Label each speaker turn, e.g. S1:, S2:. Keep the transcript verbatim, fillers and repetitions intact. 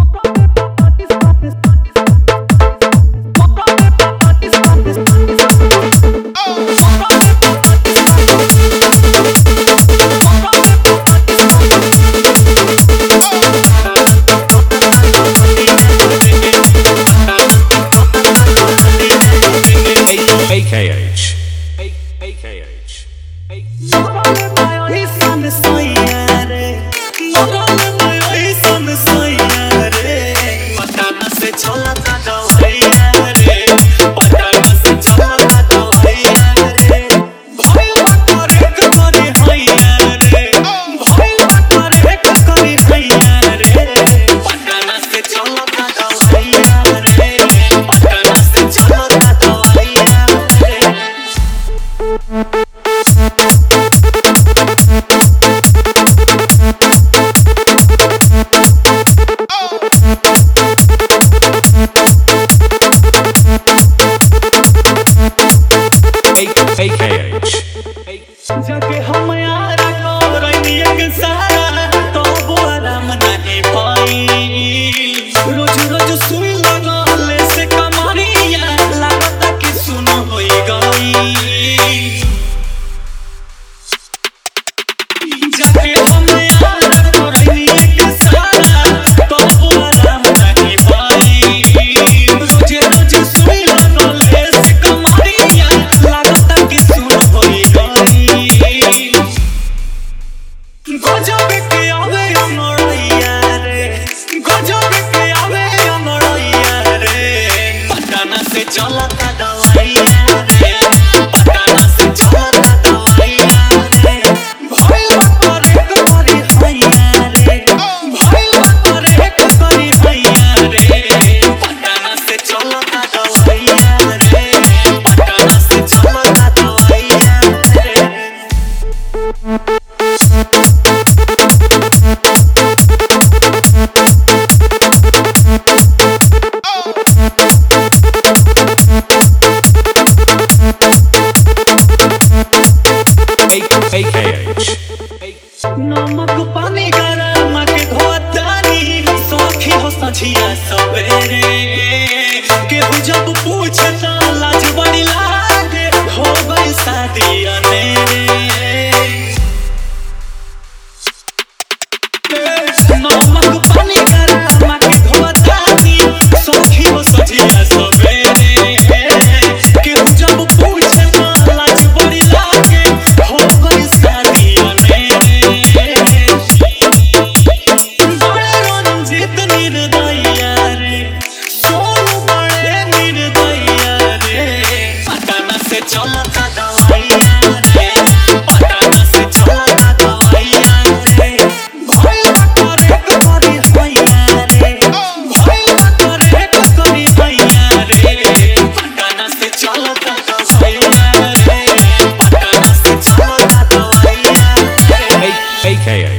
S1: A K H A K H
S2: जाके हम यार को रनिया के सारा तो बोला मना नहीं पाई रोज रोज सुई लगले से कमरिया लागता कि सुनो होई गई जाके हम यार को रनिया के सारा तो बोला मना नहीं पाई रोज रोज सुई लगले से कमरिया लागता कि सुनो होई गई गजब के आवे अमरैया रे गजब के आवे अमरैया रे पटना से चलता दवाइया रे पटना से चलता दवाइया रे भइल करे करी हैया रे भइल करे करी हैया रे पटना से चलता दवाइया रे पटना से चलता दवाइया रे
S1: A K H
S2: नमक पानी गरम के धोतानी सखी हो सझिया सवेरे केहू जब पूछता लाज बड़ी लागे हो गई शादी अनेरे नमक पानी गरम के धोतानी सखी हो सझिया सवेरे केहू जब पूछता लाज बड़ी लागे हो गई शादी अनेरे बड़े रंजित निर्दया रे सोनू बड़े निर्दया रे पटना से चलता दवाइया रे पटना से चलता दवाइया रे भइल करे करी हैया रे भइल करे करी हैया रे पटना से चलता दवाइया रे पटना से चलता दवाइया रे
S1: A K H